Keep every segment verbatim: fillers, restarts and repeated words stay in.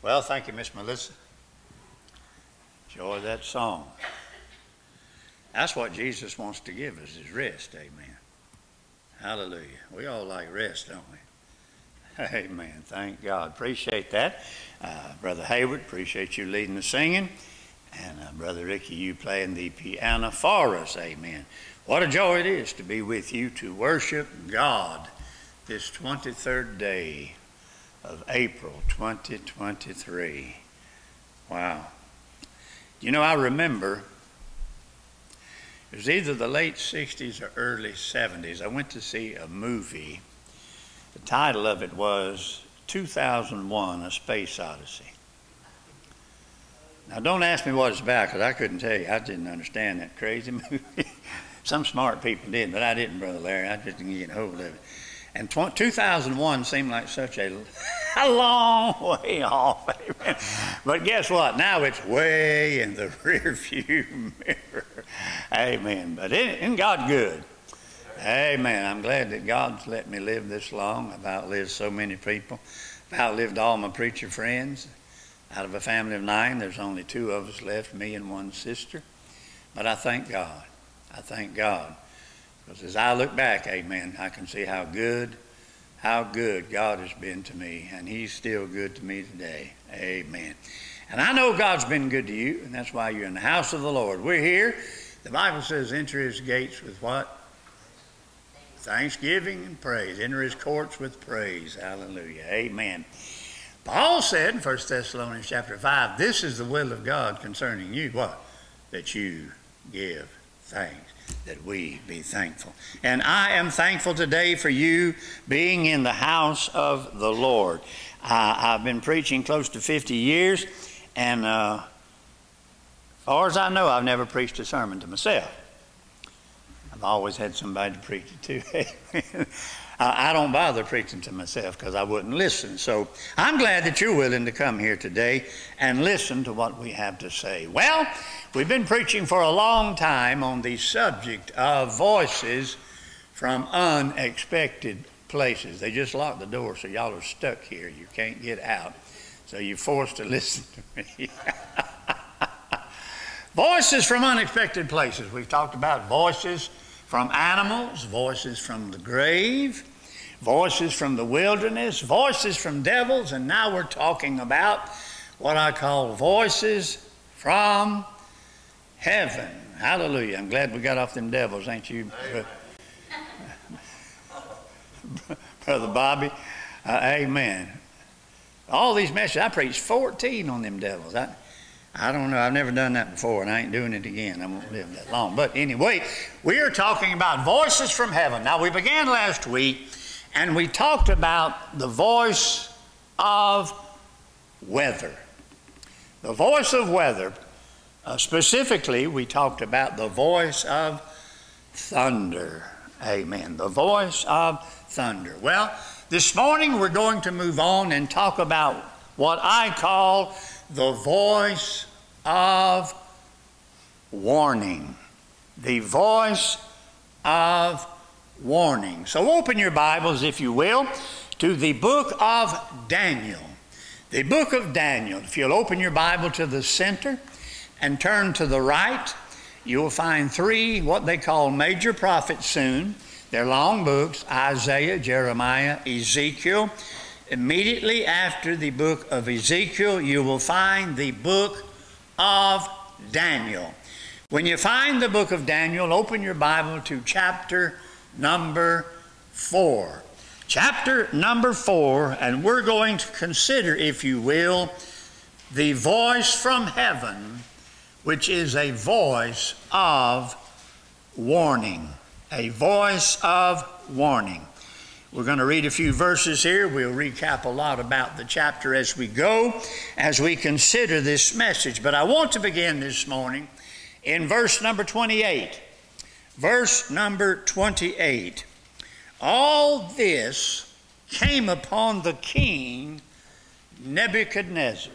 Well, thank you, Miss Melissa. Enjoy that song. That's what Jesus wants to give us, is rest. Amen. Hallelujah. We all like rest, don't we? Amen. Thank God. Appreciate that. Uh, Brother Hayward, appreciate you leading the singing. And uh, Brother Ricky, you playing the piano for us. Amen. What a joy it is to be with you to worship God this twenty-third day of April twenty twenty-three. Wow. You know, I remember it was either the late sixties or early seventies. I went to see a movie. The title of it was two thousand one, A Space Odyssey. Now, don't ask me what it's about, because I couldn't tell you. I didn't understand that crazy movie. Some smart people did, but I didn't, Brother Larry. I just didn't get hold of it. And two thousand one seemed like such a, a long way off. Amen. But guess what? Now it's way in the rear view mirror. Amen. But isn't God good? Amen. I'm glad that God's let me live this long. I've outlived so many people. I've outlived all my preacher friends. Out of a family of nine, there's only two of us left, me and one sister. But I thank God. I thank God. Because as I look back, amen, I can see how good, how good God has been to me. And he's still good to me today. Amen. And I know God's been good to you, and that's why you're in the house of the Lord. We're here. The Bible says, enter his gates with what? Thanksgiving and praise. Enter his courts with praise. Hallelujah. Amen. Paul said in First Thessalonians chapter five, this is the will of God concerning you. What? That you give thanks. That we be thankful. And I am thankful today for you being in the house of the Lord. Uh, I've been preaching close to fifty years, and uh, as far as I know, I've never preached a sermon to myself. I've always had somebody to preach it to. I don't bother preaching to myself because I wouldn't listen. So I'm glad that you're willing to come here today and listen to what we have to say. Well, we've been preaching for a long time on the subject of voices from unexpected places. They just locked the door, so y'all are stuck here. You can't get out. So you're forced to listen to me. Voices from unexpected places. We've talked about voices from animals, voices from the grave, voices from the wilderness, voices from devils, and now we're talking about what I call voices from heaven. Hallelujah. I'm glad we got off them devils, ain't you, Brother Bobby? Uh, amen. All these messages, I preached fourteen on them devils. I, I don't know. I've never done that before, and I ain't doing it again. I won't live that long. But anyway, we are talking about voices from heaven. Now, we began last week, and we talked about the voice of weather. The voice of weather. Uh, specifically, we talked about the voice of thunder. Amen. The voice of thunder. Well, this morning we're going to move on and talk about what I call the voice of warning. The voice of warning. So open your Bibles, if you will, to the book of Daniel. The book of Daniel. If you'll open your Bible to the center and turn to the right, you'll find three what they call major prophets soon. They're long books: Isaiah, Jeremiah, Ezekiel. Immediately after the book of Ezekiel, you will find the book of Daniel. When you find the book of Daniel, open your Bible to chapter number four. Chapter number four, and we're going to consider, if you will, the voice from heaven, which is a voice of warning. A voice of warning. We're going to read a few verses here. We'll recap a lot about the chapter as we go, as we consider this message. But I want to begin this morning in verse number twenty-eight. Verse number twenty-eight. All this came upon the king Nebuchadnezzar.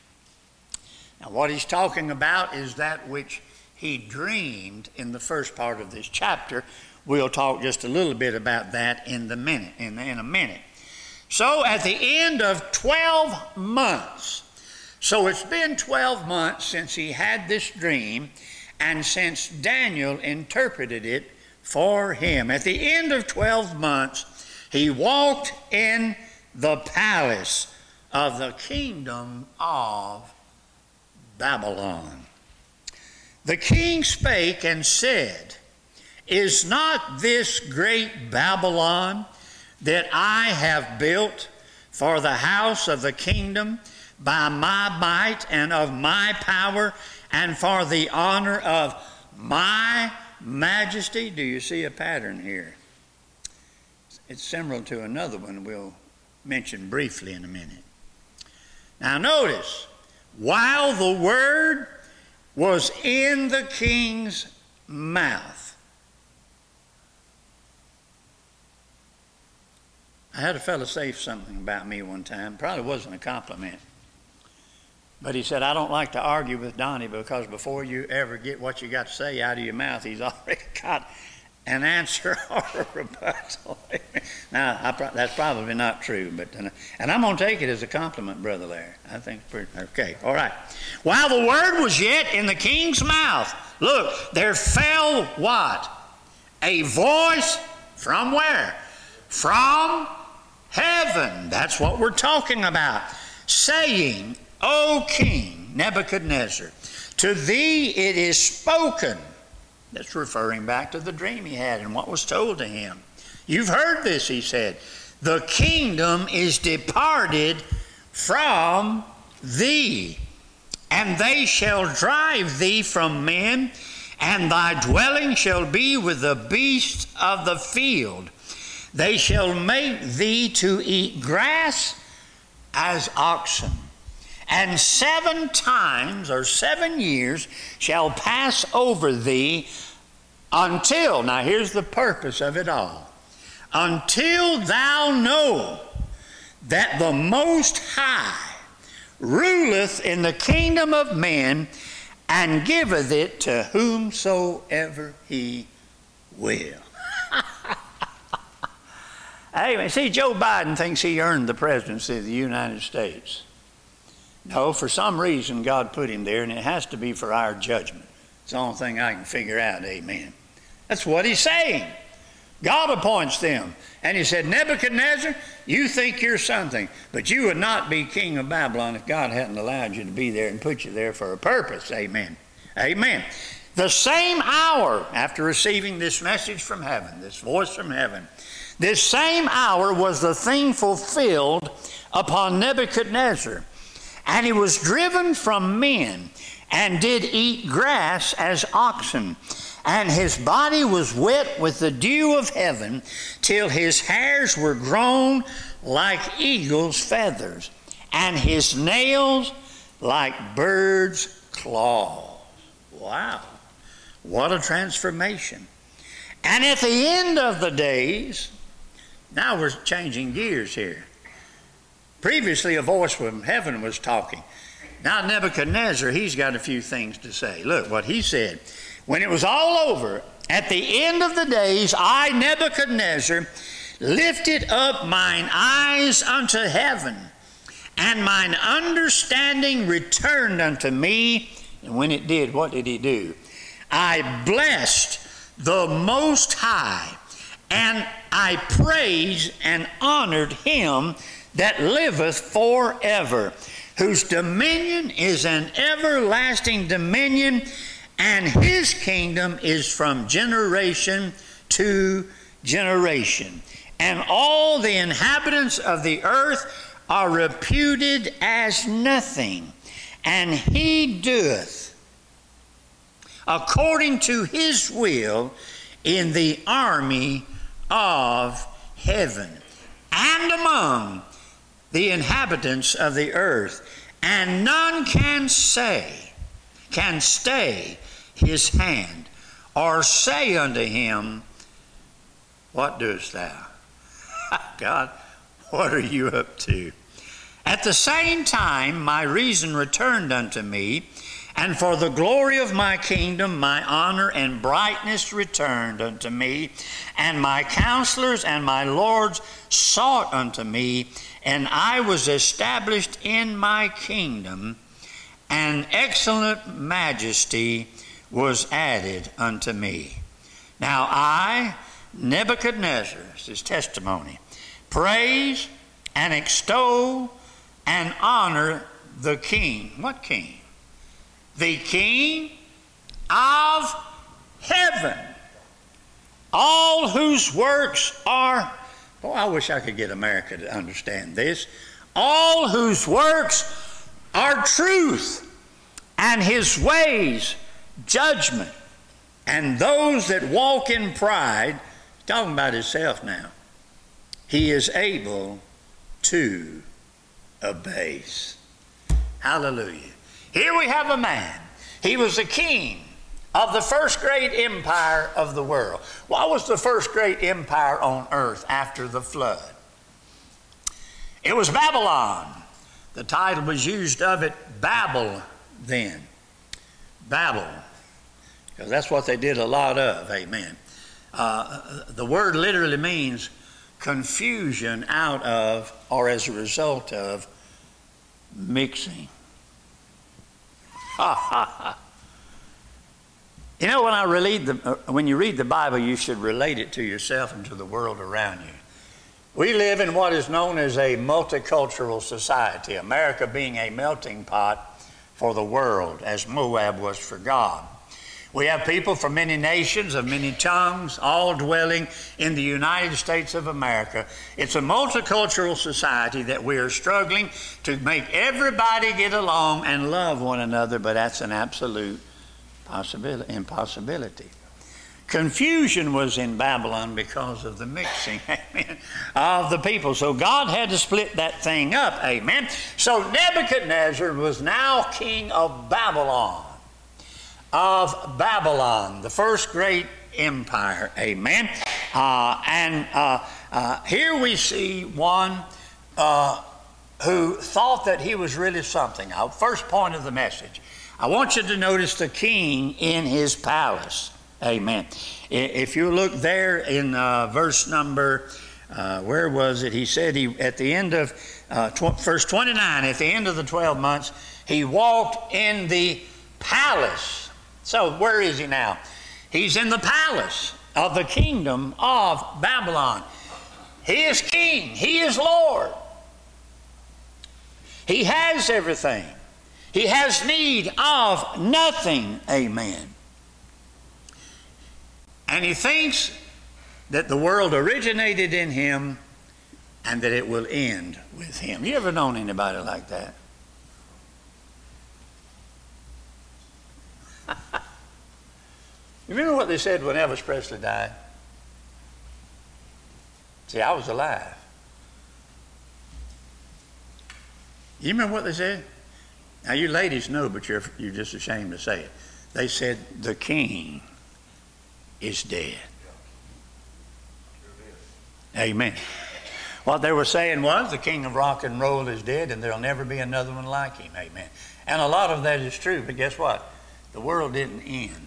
Now, what he's talking about is that which he dreamed in the first part of this chapter. We'll talk just a little bit about that in the minute, in, in a minute. So at the end of twelve months, So it's been twelve months since he had this dream and since Daniel interpreted it for him. At the end of twelve months, he walked in the palace of the kingdom of Babylon. The king spake and said, Is not this great Babylon that I have built for the house of the kingdom by my might and of my power and for the honor of my majesty? Do you see a pattern here? It's similar to another one we'll mention briefly in a minute. Now notice, while the word was in the king's mouth. I had a fellow say something about me one time. Probably wasn't a compliment. But he said, I don't like to argue with Donnie because before you ever get what you got to say out of your mouth, he's already got an answer or a rebuttal. Now, I pro- that's probably not true, but uh, and I'm going to take it as a compliment, Brother Larry. I think it's pretty, okay, all right. While the word was yet in the king's mouth, look, there fell what? A voice from where? From heaven. That's what we're talking about. Saying, O King Nebuchadnezzar, to thee it is spoken. That's referring back to the dream he had and what was told to him. You've heard this, he said. The kingdom is departed from thee, and they shall drive thee from men, and thy dwelling shall be with the beasts of the field. They shall make thee to eat grass as oxen. And seven times or seven years shall pass over thee until, now here's the purpose of it all, until thou know that the Most High ruleth in the kingdom of men and giveth it to whomsoever he will. Hey, see, Joe Biden thinks he earned the presidency of the United States. No, for some reason God put him there, and it has to be for our judgment. It's the only thing I can figure out, amen. That's what he's saying. God appoints them. And he said, Nebuchadnezzar, you think you're something, but you would not be king of Babylon if God hadn't allowed you to be there and put you there for a purpose, amen. Amen. The same hour after receiving this message from heaven, this voice from heaven, this same hour was the thing fulfilled upon Nebuchadnezzar. And he was driven from men, and did eat grass as oxen. And his body was wet with the dew of heaven, till his hairs were grown like eagle's feathers, and his nails like birds' claws. Wow, what a transformation. And at the end of the days, now we're changing gears here. Previously, a voice from heaven was talking. Now Nebuchadnezzar, he's got a few things to say. Look what he said. When it was all over, at the end of the days, I, Nebuchadnezzar, lifted up mine eyes unto heaven, and mine understanding returned unto me. And when it did, what did he do? I blessed the Most High, and I praised and honored him that liveth forever, whose dominion is an everlasting dominion, and his kingdom is from generation to generation. And all the inhabitants of the earth are reputed as nothing, and he doeth according to his will in the army of heaven and among the inhabitants of the earth, and none can say, can stay his hand, or say unto him, what doest thou? God, what are you up to? At the same time, my reason returned unto me, and for the glory of my kingdom, my honor and brightness returned unto me, and my counselors and my lords sought unto me, and I was established in my kingdom, and excellent majesty was added unto me. Now I, Nebuchadnezzar, this is testimony, praise and extol and honor the King. What King? The King of heaven, all whose works are, boy, I wish I could get America to understand this, all whose works are truth, and his ways judgment, and those that walk in pride, talking about himself now, he is able to abase. Hallelujah. Here we have a man. He was the king of the first great empire of the world. What was the first great empire on earth after the flood? It was Babylon. The title was used of it, Babel, then. Babel. Because that's what they did a lot of, amen. Uh, the word literally means confusion out of or as a result of mixing. Ha ha ha. You know, when I read the, uh, when you read the Bible, you should relate it to yourself and to the world around you. We live in what is known as a multicultural society, America being a melting pot for the world, as Moab was for God. We have people from many nations, of many tongues, all dwelling in the United States of America. It's a multicultural society that we are struggling to make everybody get along and love one another, but that's an absolute possibility, impossibility. Confusion was in Babylon because of the mixing, amen, of the people. So God had to split that thing up, amen. So Nebuchadnezzar was now king of Babylon. Of Babylon, the first great empire, amen. Uh, and uh, uh, here we see one uh, who thought that he was really something. Now, first point of the message, I want you to notice the king in his palace, amen. If you look there in uh, verse number, uh, where was it? He said he at the end of uh, tw- verse twenty-nine, at the end of the twelve months, he walked in the palace. So where is he now? He's in the palace of the kingdom of Babylon. He is king. He is Lord. He has everything. He has need of nothing. Amen. And he thinks that the world originated in him and that it will end with him. You ever known anybody like that? You remember what they said when Elvis Presley died? See, I was alive. You remember what they said? Now, you ladies know, but you're, you're just ashamed to say it. They said, the king is dead. Amen. What they were saying was, the king of rock and roll is dead, and there'll never be another one like him. Amen. And a lot of that is true, but guess what? The world didn't end.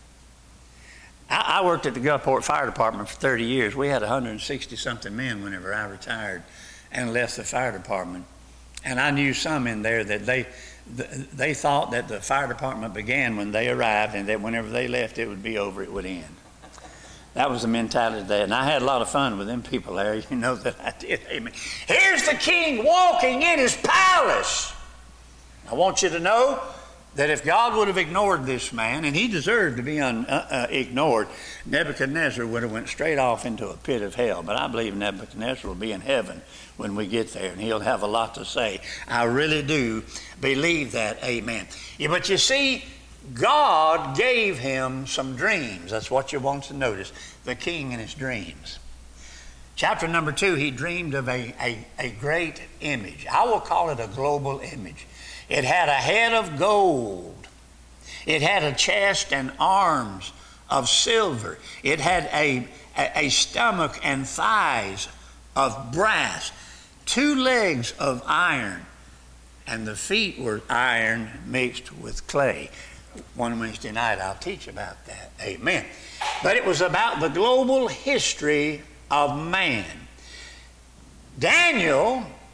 I, I worked at the Gulfport Fire Department for thirty years. We had one hundred sixty something men whenever I retired and left the fire department. And I knew some in there that they they thought that the fire department began when they arrived, and that whenever they left, it would be over, it would end. That was the mentality there. And I had a lot of fun with them people there. You know that I did. Amen. Here's the king walking in his palace. I want you to know that if God would have ignored this man, and he deserved to be un, uh, uh, ignored, Nebuchadnezzar would have went straight off into a pit of hell. But I believe Nebuchadnezzar will be in heaven when we get there, and he'll have a lot to say. I really do believe that. Amen. Yeah, but you see, God gave him some dreams. That's what you want to notice. The king and his dreams. Chapter number two, he dreamed of a, a, a great image. I will call it a global image. It had a head of gold. It had a chest and arms of silver. It had a, a, a stomach and thighs of brass, two legs of iron, and the feet were iron mixed with clay. One Wednesday night I'll teach about that. Amen. But it was about the global history of man. Daniel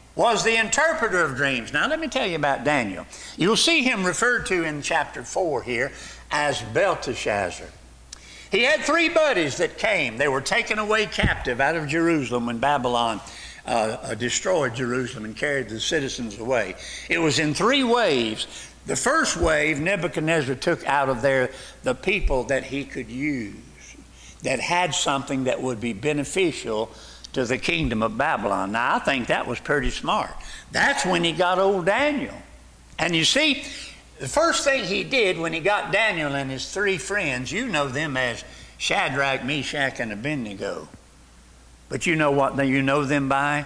was the interpreter of dreams. Now let me tell you about Daniel. You'll see him referred to in chapter four here as Belteshazzar. He had three buddies that came. They were taken away captive out of Jerusalem when Babylon uh, destroyed Jerusalem and carried the citizens away. It was in three waves. The first wave, Nebuchadnezzar took out of there the people that he could use, that had something that would be beneficial to the kingdom of Babylon. Now, I think that was pretty smart. That's when he got old Daniel. And you see, the first thing he did when he got Daniel and his three friends, you know them as Shadrach, Meshach, and Abednego. But you know what you know them by?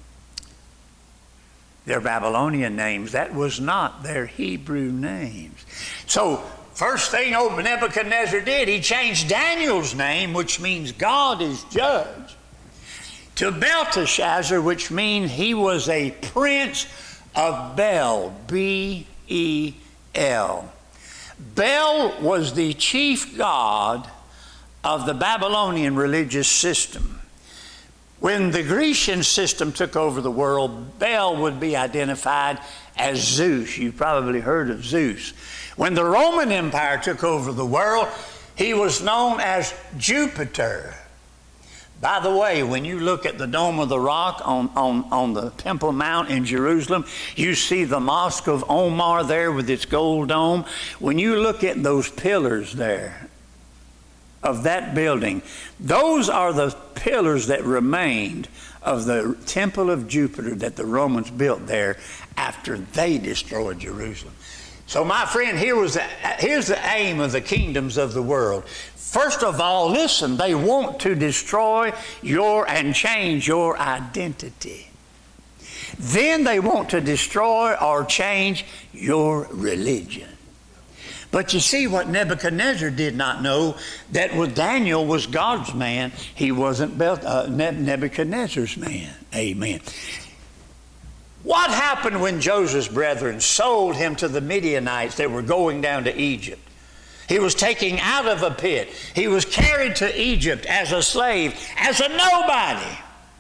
Their Babylonian names. That was not their Hebrew names. So, first thing old Nebuchadnezzar did, he changed Daniel's name, which means God is judge, to Belteshazzar, which means he was a prince of Bel, B E L. Bel was the chief god of the Babylonian religious system. When the Grecian system took over the world, Bel would be identified as Zeus. You've probably heard of Zeus. When the Roman Empire took over the world, he was known as Jupiter. By the way, when you look at the Dome of the Rock on, on, on the Temple Mount in Jerusalem, you see the Mosque of Omar there with its gold dome. When you look at those pillars there of that building, those are the pillars that remained of the Temple of Jupiter that the Romans built there after they destroyed Jerusalem. So my friend, here was the, here's the aim of the kingdoms of the world. First of all, listen, they want to destroy your and change your identity. Then they want to destroy or change your religion. But you see what Nebuchadnezzar did not know, that with Daniel was God's man. He wasn't uh, Nebuchadnezzar's man. Amen. What happened when Joseph's brethren sold him to the Midianites that were going down to Egypt? He was taken out of a pit. He was carried to Egypt as a slave, as a nobody.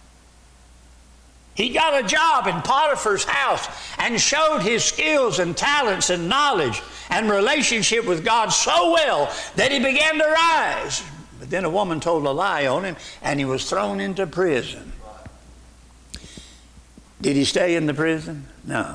He got a job in Potiphar's house and showed his skills and talents and knowledge and relationship with God so well that he began to rise. But then a woman told a lie on him and he was thrown into prison. Did he stay in the prison? No.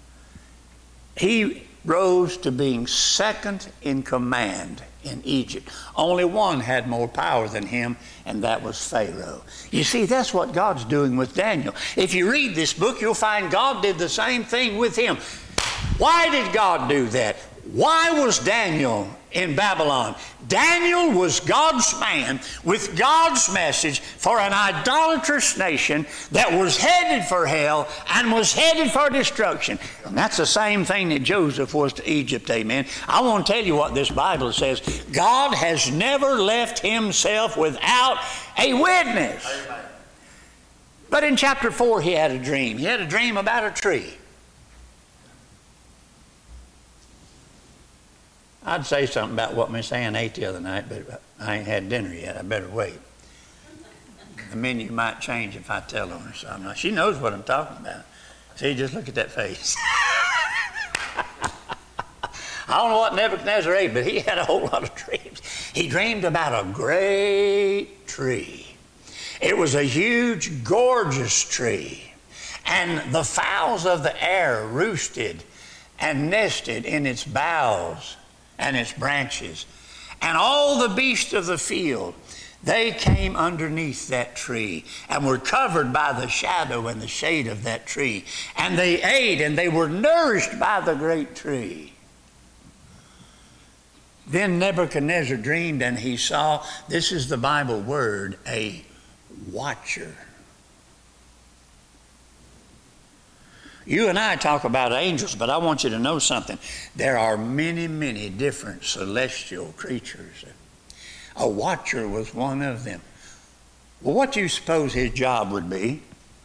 He rose to being second in command in Egypt. Only one had more power than him, and that was Pharaoh. You see, that's what God's doing with Daniel. If you read this book, you'll find God did the same thing with him. Why did God do that? Why was Daniel in Babylon? Daniel was God's man with God's message for an idolatrous nation that was headed for hell and was headed for destruction. And that's the same thing that Joseph was to Egypt, amen. I want to tell you what this Bible says. God has never left himself without a witness. But in chapter four, he had a dream. He had a dream about a tree. I'd say something about what Miss Ann ate the other night, but I ain't had dinner yet. I better wait. The menu might change if I tell her. So I'm not. She knows what I'm talking about. See, just look at that face. I don't know what Nebuchadnezzar ate, but he had a whole lot of dreams. He dreamed about a great tree. It was a huge, gorgeous tree. And the fowls of the air roosted and nested in its boughs and its branches. And all the beasts of the field, they came underneath that tree and were covered by the shadow and the shade of that tree. And they ate and they were nourished by the great tree. Then Nebuchadnezzar dreamed and he saw, this is the Bible word, a watcher. You and I talk about angels, but I want you to know something. There are many, many different celestial creatures. A watcher was one of them. Well, what do you suppose his job would be?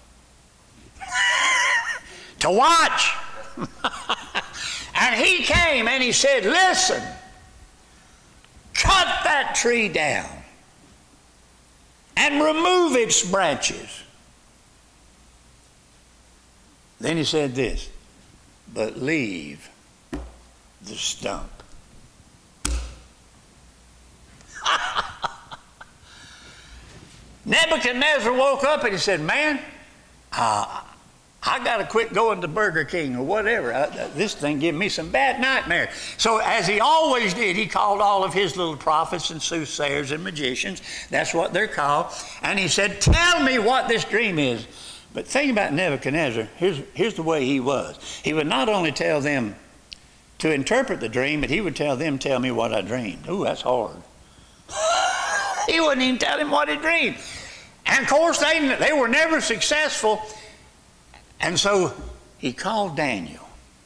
To watch. And he came and he said, listen, cut that tree down and remove its branches. Then he said this, but leave the stump. Nebuchadnezzar woke up and he said, man, uh, I got to quit going to Burger King or whatever. I, this thing gave me some bad nightmares. So as he always did, he called all of his little prophets and soothsayers and magicians. That's what they're called. And he said, tell me what this dream is. But think about Nebuchadnezzar. Here's, here's the way he was. He would not only tell them to interpret the dream, but he would tell them, tell me what I dreamed. Ooh, that's hard. He wouldn't even tell him what he dreamed. And of course, they, they were never successful. And so he called Daniel.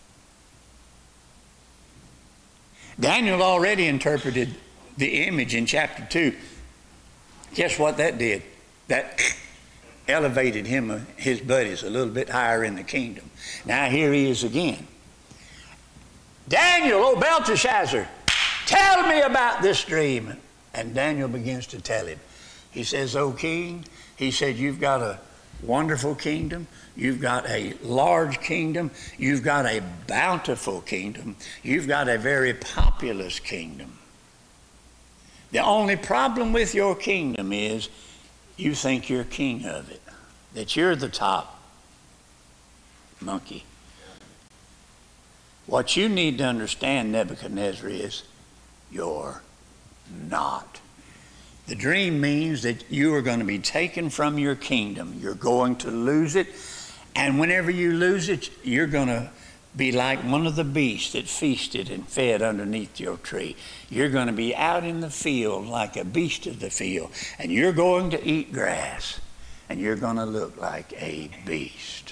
Daniel already interpreted the image in chapter two. Guess what that did? That elevated him, uh, his buddies, a little bit higher in the kingdom. Now here he is again. Daniel, oh Belteshazzar, tell me about this dream. And Daniel begins to tell him. He says, O king, he said, you've got a wonderful kingdom. You've got a large kingdom. You've got a bountiful kingdom. You've got a very populous kingdom. The only problem with your kingdom is you think you're king of it, that you're the top monkey. What you need to understand, Nebuchadnezzar, is you're not. The dream means that you are going to be taken from your kingdom. You're going to lose it. And whenever you lose it, you're going to be like one of the beasts that feasted and fed underneath your tree. You're going to be out in the field like a beast of the field. And you're going to eat grass. And you're going to look like a beast.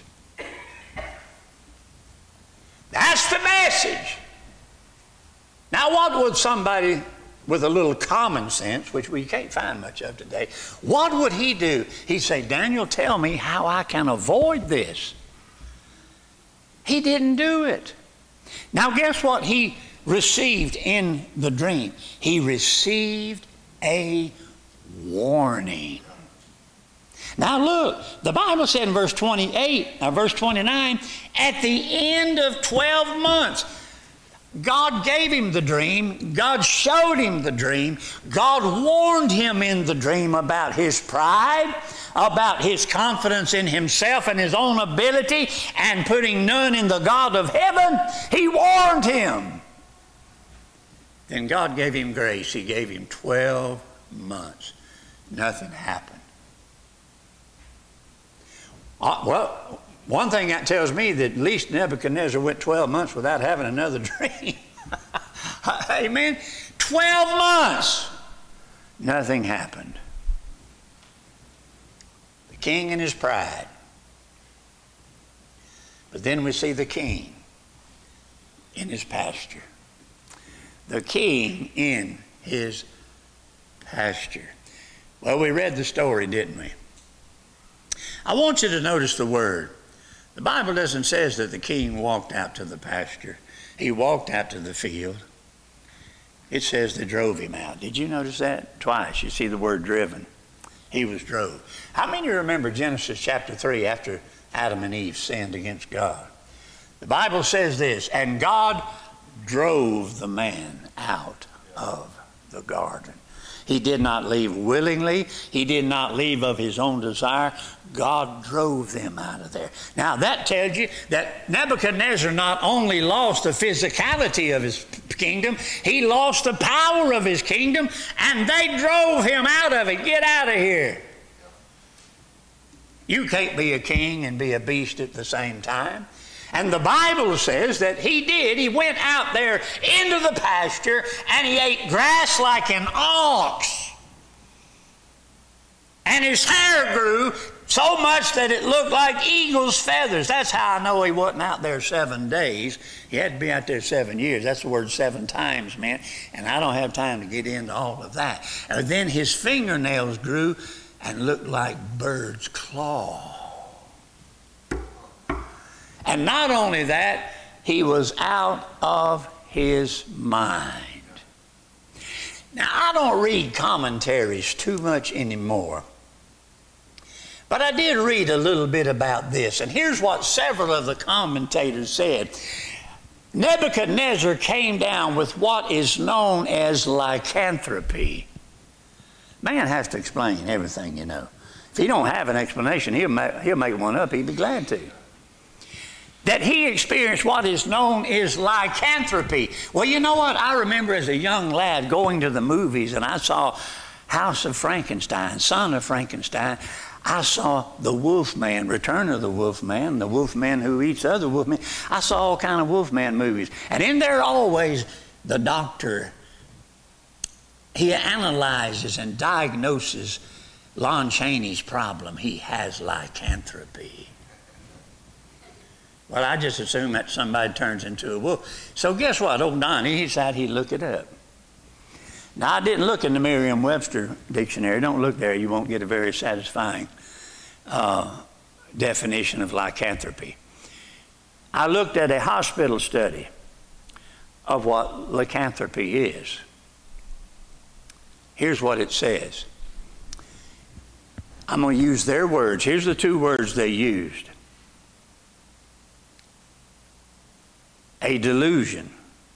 That's the message. Now, what would somebody with a little common sense, which we can't find much of today, what would he do? He'd say, Daniel, tell me how I can avoid this. He didn't do it. Now, guess what he received in the dream? He received a warning. Now look, the Bible said in verse twenty-eight, or verse twenty-nine, at the end of twelve months, God gave him the dream. God showed him the dream. God warned him in the dream about his pride, about his confidence in himself and his own ability, and putting none in the God of heaven. He warned him. Then God gave him grace. He gave him twelve months. Nothing happened. Uh, well, one thing that tells me that at least Nebuchadnezzar went twelve months without having another dream. Amen. twelve months. Nothing happened. The king and his pride. But then we see the king in his pasture. The king in his pasture. Well, we read the story, didn't we? I want you to notice the word. The Bible doesn't say that the king walked out to the pasture. He walked out to the field. It says they drove him out. Did you notice that? Twice. You see the word driven. He was drove. How many of you remember Genesis chapter three after Adam and Eve sinned against God? The Bible says this, and God drove the man out of the garden. He did not leave willingly. He did not leave of his own desire. God drove them out of there. Now that tells you that Nebuchadnezzar not only lost the physicality of his kingdom, he lost the power of his kingdom, and they drove him out of it. Get out of here. You can't be a king and be a beast at the same time. And the Bible says that he did. He went out there into the pasture and he ate grass like an ox. And his hair grew so much that it looked like eagle's feathers. That's how I know he wasn't out there seven days. He had to be out there seven years. That's the word seven times, man. And I don't have time to get into all of that. And then his fingernails grew and looked like bird's claw. And not only that, he was out of his mind. Now, I don't read commentaries too much anymore. But I did read a little bit about this, and here's what several of the commentators said. Nebuchadnezzar came down with what is known as lycanthropy. Man has to explain everything, you know. If he don't have an explanation, he'll make, he'll make one up. He'd be glad to. That he experienced what is known as lycanthropy. Well, you know what? I remember as a young lad going to the movies, and I saw House of Frankenstein, Son of Frankenstein. I saw the Wolfman, Return of the Wolfman, the Wolfman who eats other Wolfmen. I saw all kind of Wolfman movies. And in there always, the doctor, he analyzes and diagnoses Lon Chaney's problem. He has lycanthropy. Well, I just assume that somebody turns into a wolf. So guess what? Old Donnie, he decided he'd look it up. Now, I didn't look in the Merriam-Webster dictionary. Don't look there. You won't get a very satisfying uh, definition of lycanthropy. I looked at a hospital study of what lycanthropy is. Here's what it says. I'm going to use their words. Here's the two words they used. A delusion.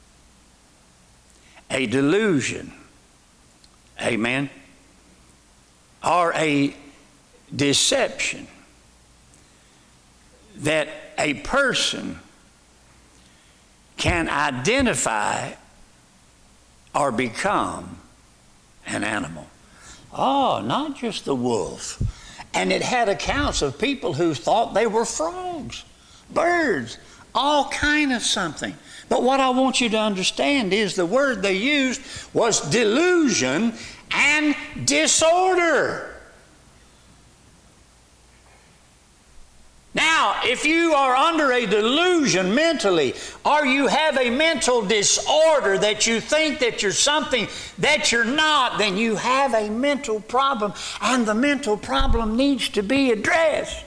A delusion. Amen. Or a deception that a person can identify or become an animal. Oh, not just the wolf. And it had accounts of people who thought they were frogs, birds, all kind of something. But what I want you to understand is the word they used was delusion and disorder. Now, if you are under a delusion mentally, or you have a mental disorder that you think that you're something that you're not, then you have a mental problem, and the mental problem needs to be addressed.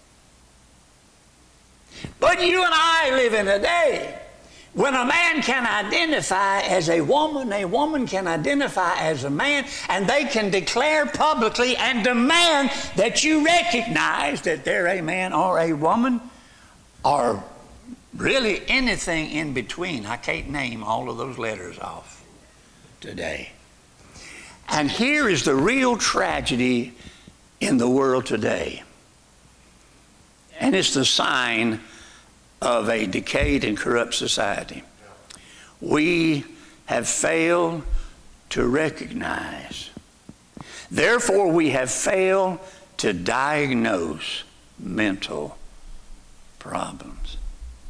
But you and I live in a day when a man can identify as a woman, a woman can identify as a man, and they can declare publicly and demand that you recognize that they're a man or a woman, or really anything in between. I can't name all of those letters off today. And here is the real tragedy in the world today. And it's the sign of a decayed and corrupt society. We have failed to recognize. Therefore, we have failed to diagnose mental problems.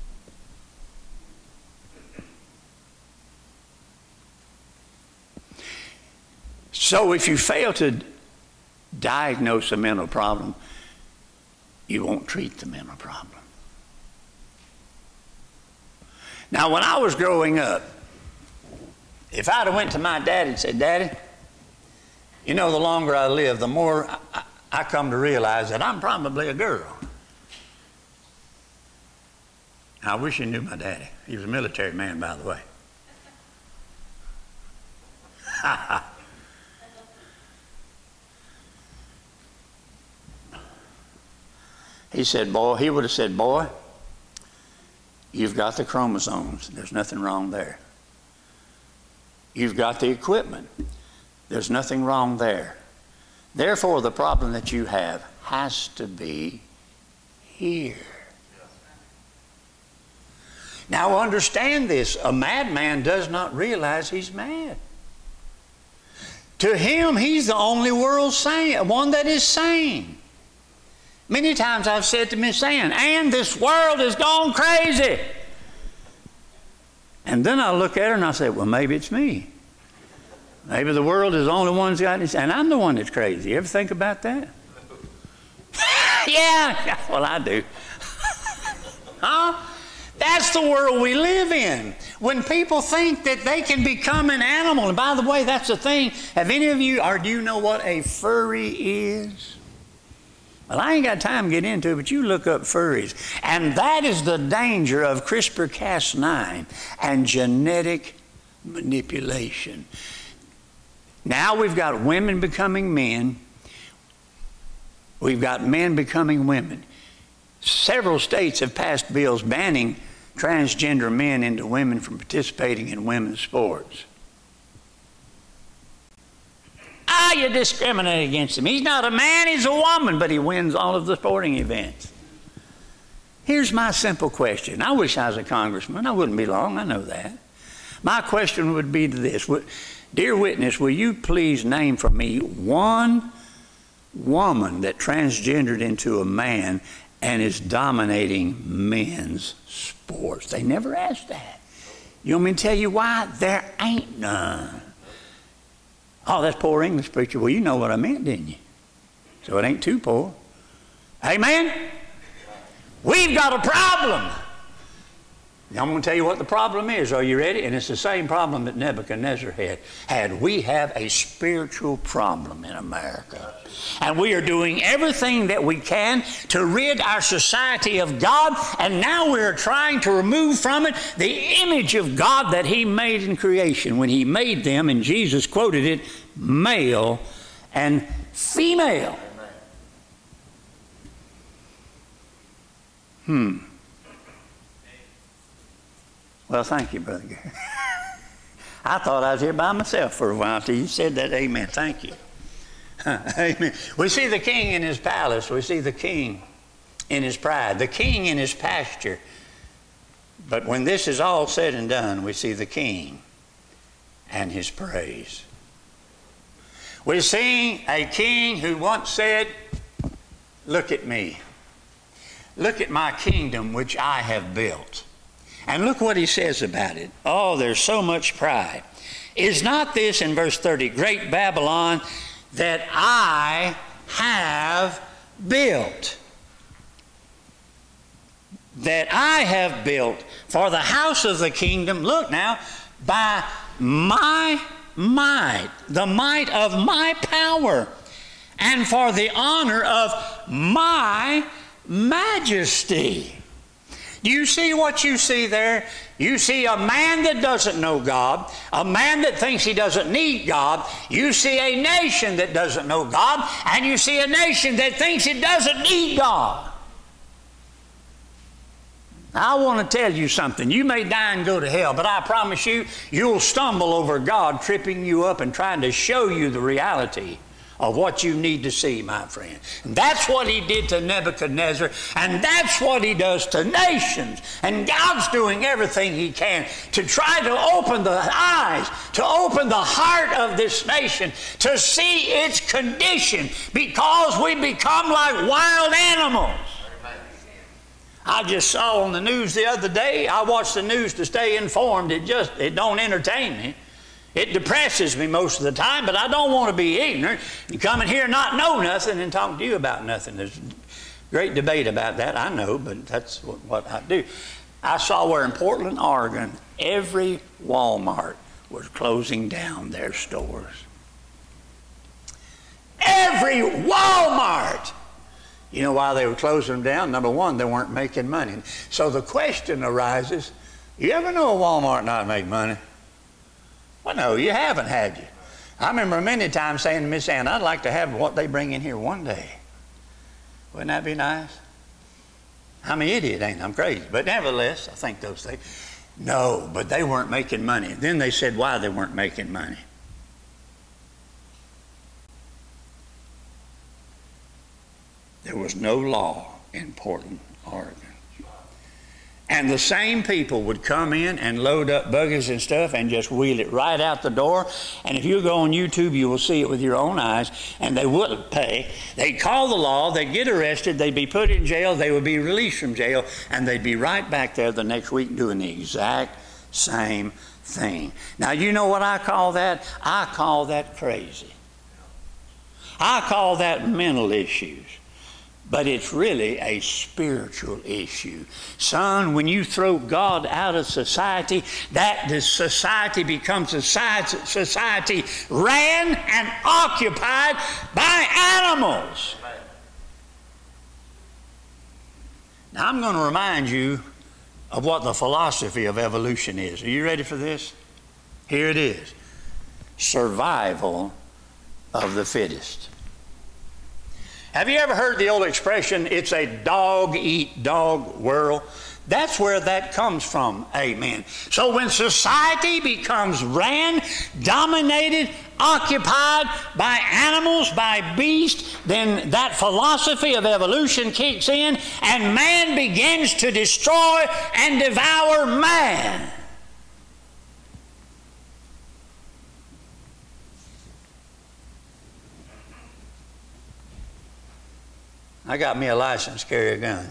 So if you fail to diagnose a mental problem, you won't treat the mental problem. Now, when I was growing up, if I'd have went to my daddy and said, Daddy, you know, the longer I live, the more I, I come to realize that I'm probably a girl. I wish you knew my daddy. He was a military man, by the way. He said, boy, he would have said, boy, you've got the chromosomes. There's nothing wrong there. You've got the equipment. There's nothing wrong there. Therefore, the problem that you have has to be here. Now, understand this. A madman does not realize he's mad. To him, he's the only world sane, one that is sane. Many times I've said to Miss Ann, Ann, this world has gone crazy. And then I look at her and I say, well, maybe it's me. Maybe the world is the only one that's got it, and I'm the one that's crazy. You ever think about that? Yeah, well, I do. Huh? That's the world we live in. When people think that they can become an animal, and by the way, that's the thing. Have any of you, or do you know what a furry is? Well, I ain't got time to get into it, but you look up furries. And that is the danger of CRISPR Cas nine and genetic manipulation. Now we've got women becoming men. We've got men becoming women. Several states have passed bills banning transgender men into women from participating in women's sports. Ah, you discriminate against him. He's not a man, he's a woman, but he wins all of the sporting events. Here's my simple question. I wish I was a congressman. I wouldn't be long, I know that. My question would be to this. Dear witness, will you please name for me one woman that transgendered into a man and is dominating men's sports? They never asked that. You want me to tell you why? There ain't none. Oh, that's poor English preacher. Well, you know what I meant, didn't you? So it ain't too poor. Amen? We've got a problem. Now, I'm going to tell you what the problem is. Are you ready? And it's the same problem that Nebuchadnezzar had. had. We have a spiritual problem in America. And we are doing everything that we can to rid our society of God. And now we're trying to remove from it the image of God that He made in creation when He made them, and Jesus quoted it, male and female. Hmm. Well, thank you, Brother Gary. I thought I was here by myself for a while till you said that. Amen. Thank you. Amen. We see the king in his palace. We see the king in his pride. The king in his pasture. But when this is all said and done, we see the king and his praise. We're seeing a king who once said, look at me. Look at my kingdom which I have built. And look what he says about it. Oh, there's so much pride. Is not this, in verse thirty, great Babylon that I have built? That I have built for the house of the kingdom, look now, by my might, the might of my power, and for the honor of my majesty. Do you see what you see there? You see a man that doesn't know God, a man that thinks he doesn't need God. You see a nation that doesn't know God, and you see a nation that thinks it doesn't need God. I want to tell you something. You may die and go to hell, but I promise you, you'll stumble over God tripping you up and trying to show you the reality of what you need to see, my friend. And that's what he did to Nebuchadnezzar, and that's what he does to nations. And God's doing everything he can to try to open the eyes, to open the heart of this nation, to see its condition, because we become like wild animals. I just saw on the news the other day, I watch the news to stay informed. It just, it don't entertain me. It depresses me most of the time, but I don't want to be ignorant and come in here and not know nothing and talk to you about nothing. There's great debate about that, I know, but that's what, what I do. I saw where in Portland, Oregon, every Walmart was closing down their stores. Every Walmart! You know why they were closing them down? Number one, they weren't making money. So the question arises, you ever know a Walmart not make money? Well, no, you haven't, had you? I remember many times saying to Miss Ann, I'd like to have what they bring in here one day. Wouldn't that be nice? I'm an idiot, ain't I? I'm crazy. But nevertheless, I think those things. No, but they weren't making money. Then they said why they weren't making money. There was no law in Portland, Oregon. And the same people would come in and load up buggies and stuff and just wheel it right out the door. And if you go on YouTube, you will see it with your own eyes. And they wouldn't pay. They'd call the law. They'd get arrested. They'd be put in jail. They would be released from jail. And they'd be right back there the next week doing the exact same thing. Now, you know what I call that? I call that crazy. I call that mental issues. But it's really a spiritual issue. Son, when you throw God out of society, that the society becomes a society ran and occupied by animals. Now, I'm going to remind you of what the philosophy of evolution is. Are you ready for this? Here it is. Survival of the fittest. Have you ever heard the old expression, it's a dog-eat-dog world? That's where that comes from, amen. So when society becomes ran, dominated, occupied by animals, by beasts, then that philosophy of evolution kicks in and man begins to destroy and devour man. I got me a license to carry a gun.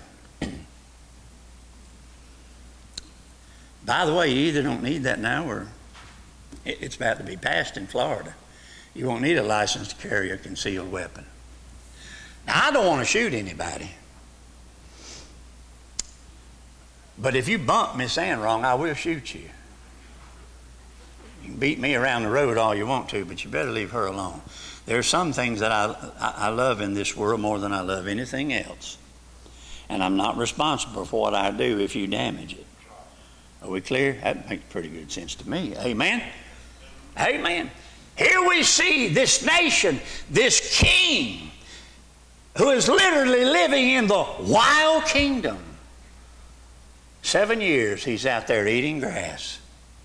By the way, you either don't need that now or it's about to be passed in Florida. You won't need a license to carry a concealed weapon. Now, I don't want to shoot anybody. But if you bump Miss Ann wrong, I will shoot you. You can beat me around the road all you want to, but you better leave her alone. There are some things that I, I love in this world more than I love anything else. And I'm not responsible for what I do if you damage it. Are we clear? That makes pretty good sense to me. Amen? Amen. Here we see this nation, this king, who is literally living in the wild kingdom. Seven years he's out there eating grass.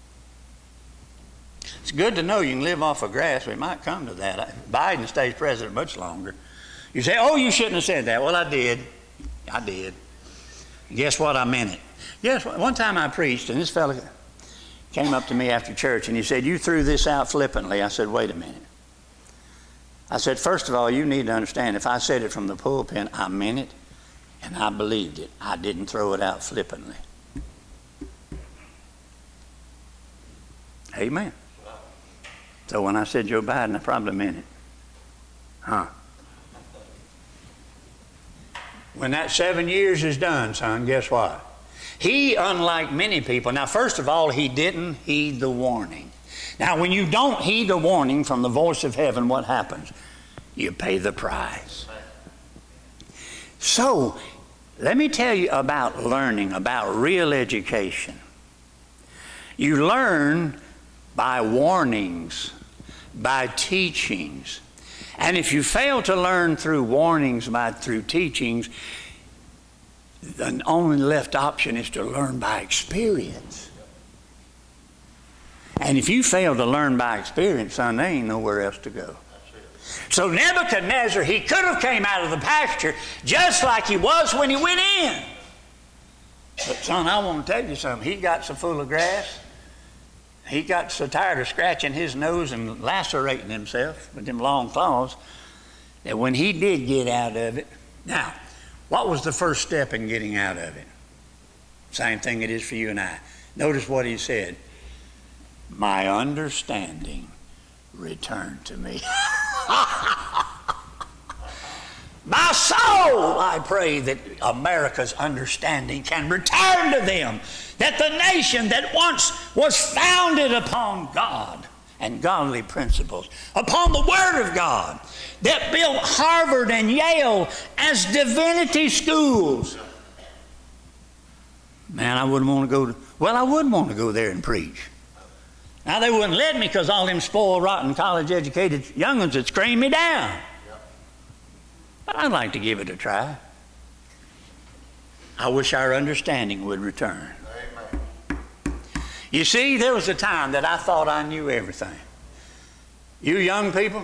It's good to know you can live off of grass. We might come to that. Biden stays president much longer. You say, oh, you shouldn't have said that. Well, I did. I did. Guess what? I meant it. Yes, one time I preached, and this fellow came up to me after church, and he said, you threw this out flippantly. I said, wait a minute. I said, first of all, you need to understand, if I said it from the pulpit, I meant it, and I believed it. I didn't throw it out flippantly. Amen. So when I said Joe Biden, I probably meant it. Huh? When that seven years is done, son, guess what? He, unlike many people, now first of all, he didn't heed the warning. Now when you don't heed the warning from the voice of heaven, what happens? You pay the price. So, let me tell you about learning, about real education. You learn by warnings, by teachings. And if you fail to learn through warnings, by through teachings, the only left option is to learn by experience. And if you fail to learn by experience, son, there ain't nowhere else to go. So Nebuchadnezzar, he could have came out of the pasture just like he was when he went in. But son, I want to tell you something. He got so full of grass, he got so tired of scratching his nose and lacerating himself with them long claws that when he did get out of it, now, what was the first step in getting out of it? Same thing it is for you and I. Notice what he said. My understanding returned to me. My soul, I pray that America's understanding can return to them. That the nation that once was founded upon God and godly principles, upon the Word of God, that built Harvard and Yale as divinity schools. Man, I wouldn't want to go to, well, I wouldn't want to go there and preach. Now, they wouldn't let me because all them spoiled, rotten, college-educated young'uns would scream me down. But I'd like to give it a try. I wish our understanding would return. Amen. You see, there was a time that I thought I knew everything. You young people,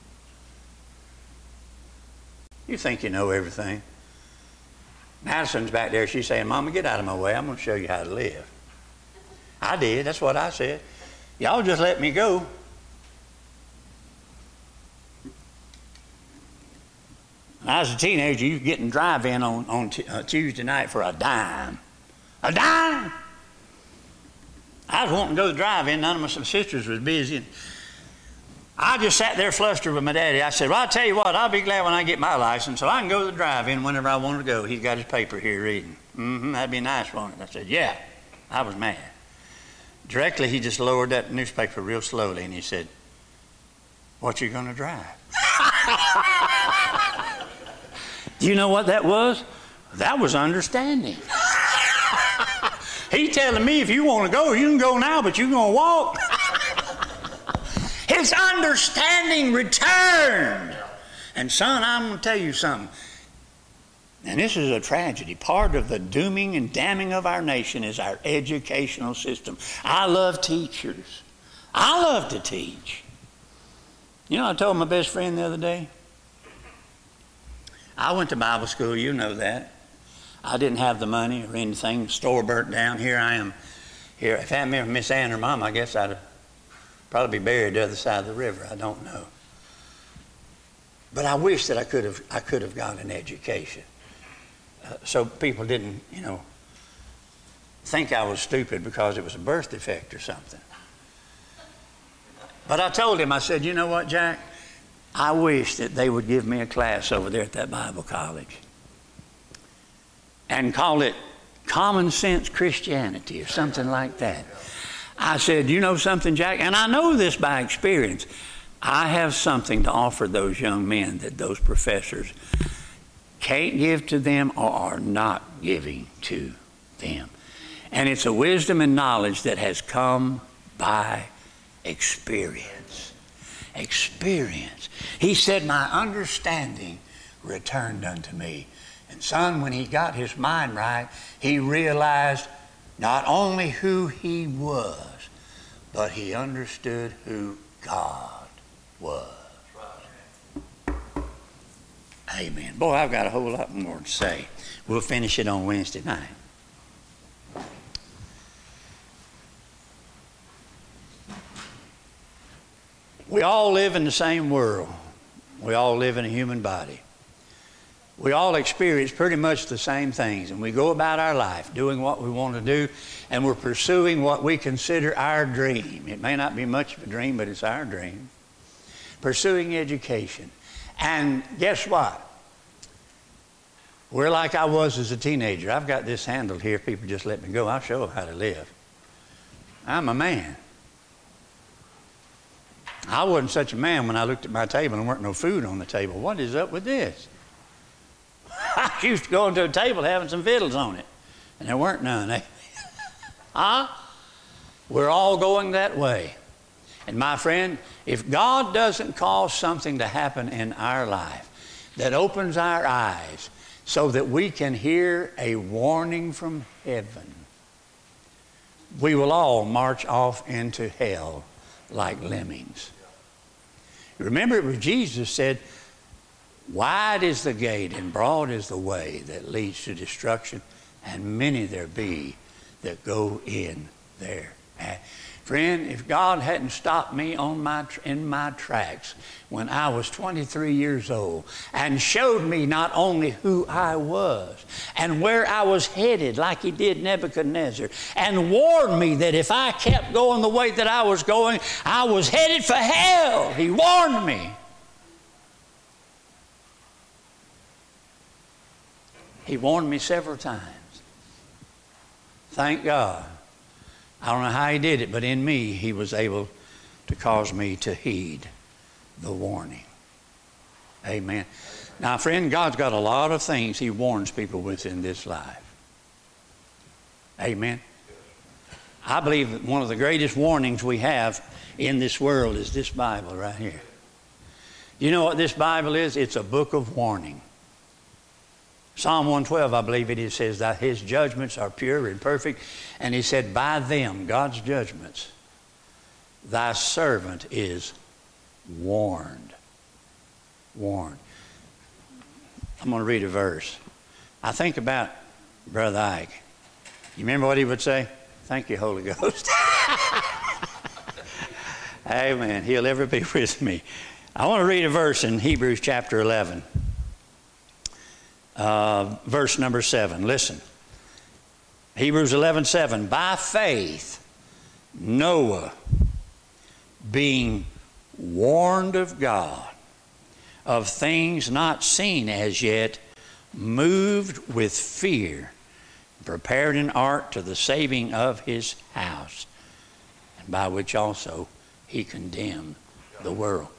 you think you know everything. Madison's back there. She's saying, Mama, get out of my way. I'm going to show you how to live. I did. That's what I said. Y'all just let me go. When I was a teenager, you could get in drive-in on, on t uh, Tuesday night for a dime. A dime! I was wanting to go to the drive-in. None of my sisters was busy. I just sat there flustered with my daddy. I said, well, I'll tell you what, I'll be glad when I get my license so I can go to the drive-in whenever I want to go. He's got his paper here reading. Mm-hmm, that'd be nice, won't it? I said, yeah. I was mad. Directly, he just lowered that newspaper real slowly, and he said, what you going to drive? Do you know what that was? That was understanding. He telling me if you want to go, you can go now, but you're going to walk. His understanding returned. And son, I'm going to tell you something. And this is a tragedy. Part of the dooming and damning of our nation is our educational system. I love teachers. I love to teach. You know, I told my best friend the other day, I went to Bible school, you know that. I didn't have the money or anything. The store burnt down. Here I am. Here, if I hadn't been for Miss Ann or Mom, I guess I'd have probably be buried the other side of the river. I don't know. But I wish that I could have I could have gotten an education. Uh, so people didn't, you know, think I was stupid because it was a birth defect or something. But I told him, I said, you know what, Jack? I wish that they would give me a class over there at that Bible college and call it Common Sense Christianity or something like that. I said, you know something, Jack? And I know this by experience. I have something to offer those young men that those professors can't give to them or are not giving to them. And it's a wisdom and knowledge that has come by experience. Experience. He said, my understanding returned unto me. And son, when he got his mind right, he realized not only who he was, but he understood who God was. Amen. Boy, I've got a whole lot more to say. We'll finish it on Wednesday night. We all live in the same world. We all live in a human body. We all experience pretty much the same things, and we go about our life doing what we want to do, and we're pursuing what we consider our dream. It may not be much of a dream, but it's our dream. Pursuing education. And guess what? We're like I was as a teenager. I've got this handled here. People just let me go. I'll show them how to live. I'm a man. I wasn't such a man when I looked at my table and there weren't no food on the table. What is up with this? I used to go into a table having some fiddles on it, and there weren't none. Eh? Huh? We're all going that way. And my friend, if God doesn't cause something to happen in our life that opens our eyes so that we can hear a warning from heaven, we will all march off into hell like lemmings. Remember, it was Jesus said, wide is the gate and broad is the way that leads to destruction, and many there be that go in there. Friend, if God hadn't stopped me on my, in my tracks when I was twenty-three years old and showed me not only who I was and where I was headed like he did Nebuchadnezzar, and warned me that if I kept going the way that I was going, I was headed for hell. He warned me. He warned me several times. Thank God. I don't know how he did it, but in me, he was able to cause me to heed the warning. Amen. Now, friend, God's got a lot of things he warns people with in this life. Amen. I believe that one of the greatest warnings we have in this world is this Bible right here. You know what this Bible is? It's a book of warning. Psalm one twelve, I believe it is, says that his judgments are pure and perfect. And he said, by them, God's judgments, thy servant is warned. Warned. I'm going to read a verse. I think about Brother Ike. You remember what he would say? Thank you, Holy Ghost. Amen. He'll ever be with me. I want to read a verse in Hebrews chapter eleven. Uh, verse number seven. Listen. Hebrews eleven seven. By faith, Noah, being warned of God of things not seen as yet, moved with fear, prepared an ark to the saving of his house, and by which also he condemned the world.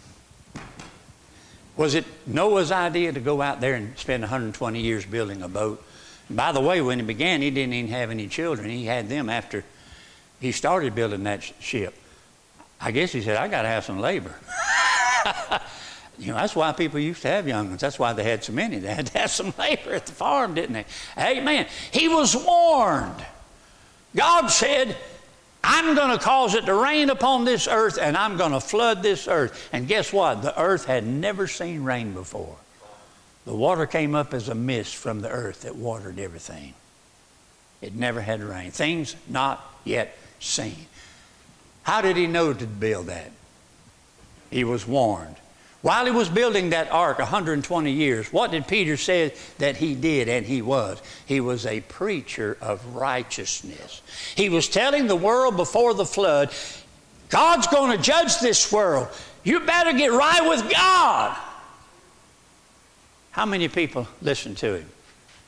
Was it Noah's idea to go out there and spend one hundred twenty years building a boat? And by the way, when he began, he didn't even have any children. He had them after he started building that ship. I guess he said, I got to have some labor. You know, that's why people used to have young ones. That's why they had so many. They had to have some labor at the farm, didn't they? Amen. He was warned. God said, I'm going to cause it to rain upon this earth, and I'm going to flood this earth. And guess what? The earth had never seen rain before. The water came up as a mist from the earth that watered everything. It never had rain. Things not yet seen. How did he know to build that? He was warned. While he was building that ark one hundred twenty years, what did Peter say that he did? And he was. He was a preacher of righteousness. He was telling the world before the flood, God's going to judge this world. You better get right with God. How many people listened to him?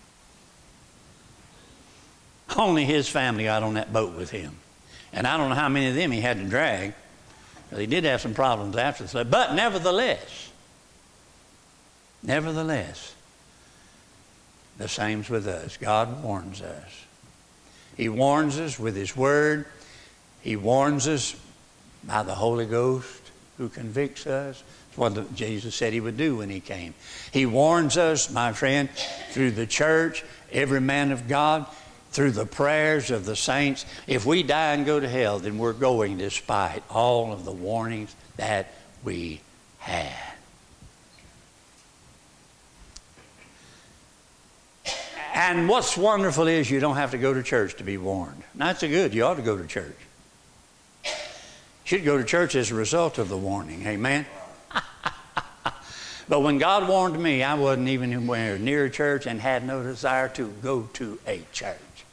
Only his family got on that boat with him. And I don't know how many of them he had to drag. He did have some problems after the flood. But nevertheless, nevertheless, the same's with us. God warns us. He warns us with his word. He warns us by the Holy Ghost who convicts us. That's what the, Jesus said he would do when he came. He warns us, my friend, through the church, every man of God, through the prayers of the saints. If we die and go to hell, then we're going despite all of the warnings that we had. And what's wonderful is you don't have to go to church to be warned. That's good. You ought to go to church. You should go to church as a result of the warning. Amen? But when God warned me, I wasn't even anywhere near a church and had no desire to go to a church.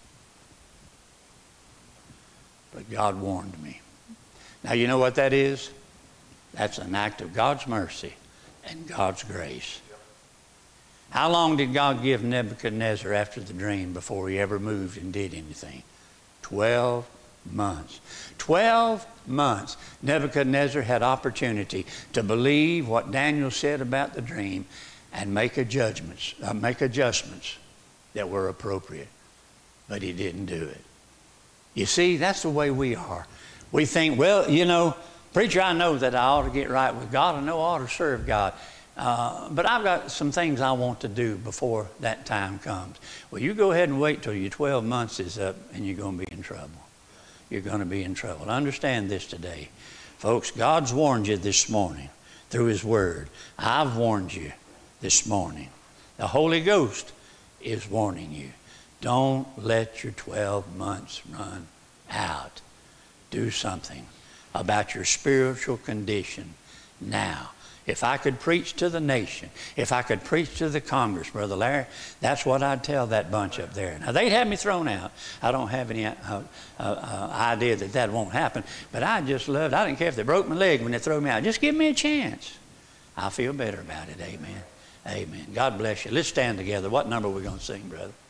But God warned me. Now you know what that is? That's an act of God's mercy and God's grace. How long did God give Nebuchadnezzar after the dream before he ever moved and did anything? Twelve months. Twelve months. Nebuchadnezzar had opportunity to believe what Daniel said about the dream and make adjustments, uh, make adjustments that were appropriate. But he didn't do it. You see, that's the way we are. We think, well, you know, preacher, I know that I ought to get right with God. I know I ought to serve God. Uh, but I've got some things I want to do before that time comes. Well, you go ahead and wait till your twelve months is up and you're going to be in trouble. You're going to be in trouble. Understand this today. Folks, God's warned you this morning through his word. I've warned you this morning. The Holy Ghost is warning you. Don't let your twelve months run out. Do something about your spiritual condition now. If I could preach to the nation, if I could preach to the Congress, Brother Larry, that's what I'd tell that bunch up there. Now, they'd have me thrown out. I don't have any uh, uh, uh, idea that that won't happen, but I just loved, I didn't care if they broke my leg when they throw me out. Just give me a chance. I'll feel better about it. Amen. Amen. God bless you. Let's stand together. What number are we going to sing, brother?